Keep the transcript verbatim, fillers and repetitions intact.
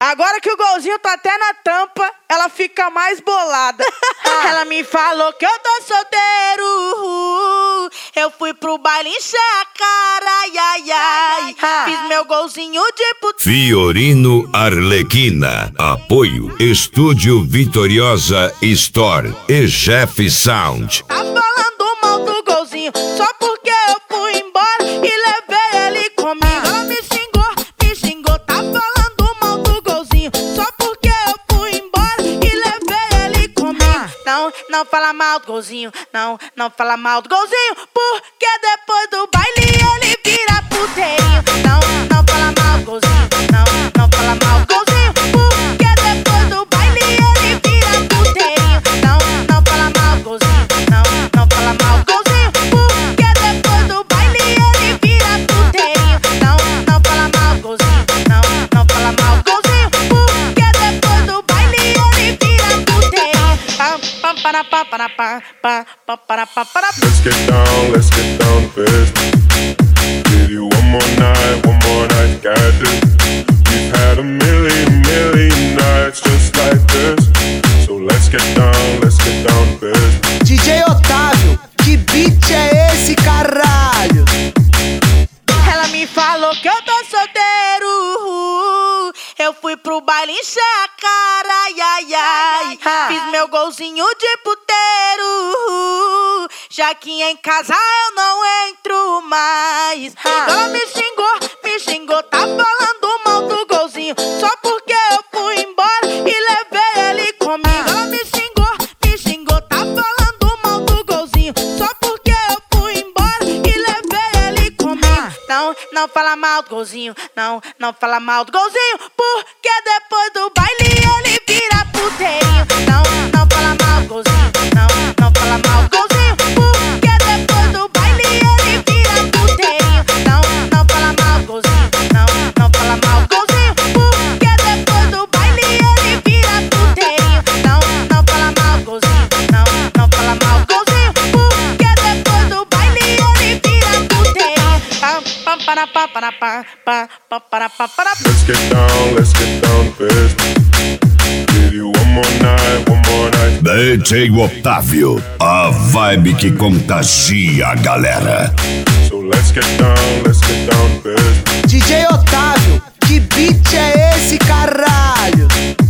Agora que o golzinho tá até na tampa, ela fica mais bolada. Ela me falou que eu tô solteiro. Eu fui pro baile encher a cara, ai, ai, ai. Fiz meu golzinho de puta. Fiorino Arlequina. Apoio Estúdio Vitoriosa Store e Jeff Sound. Tá falando mal do golzinho só porque eu fui embora e levei ele comigo. Ela me xingou, me xingou. Tá falando mal do golzinho só porque eu fui embora e levei ele comigo. Não, não fala mal do golzinho. Não, não fala mal do golzinho, porque depois do baile ele vira puteirinho. Não, não fala mal do golzinho. Não, não fala mal do golzinho, porque depois do baile ele vira puteirinho. Não, não fala mal do golzinho. Não, não fala mal do golzinho, porque depois do baile ele vira puteirinho. Não, não fala mal do golzinho. Não, não fala mal do golzinho, porque depois do baile ele vira puteirinho. Pam, pam, para, pam, para, pam, pam, pam, para, pam, para. Let's get down, let's get down to business. Give you one more night, one more night, got this. We've had a million, million nights just like this. So let's get down, let's get down to business. D J Otávio, que beat é esse, caralho? Ela me falou que eu tô solteiro. Eu fui pro baile encher a cara, ai, ai, ai. Fiz meu golzinho de puteiro. Já que em casa eu não entro mais. Ela me xingou, me xingou. Tá falando mal do golzinho só porque eu fui embora e levei ele comigo. Ela me xingou, me xingou. Tá falando mal do golzinho só porque eu fui embora e levei ele comigo. Não, não fala mal do golzinho. Não, não fala mal do golzinho, porque depois do baile ele vira puteirinho. Não, não fala mal do golzinho. Não, não fala mal do golzinho, porque depois do baile ele vira puteirinho. Não, não fala mal do golzinho. Não, não fala mal do golzinho, porque depois do baile ele vira puteirinho. Não, não fala mal do golzinho. Não, não fala mal do golzinho, porque depois do baile ele vira puteirinho. Pam, pam, para, pam, para, pam, pam, pam, para, pam, para. Let's get down, let's get down to business. Give you one more night, one more night. D J Otávio, a vibe que contagia a galera. So let's get down, let's get down to business. D J Otávio, que beat é esse, caralho?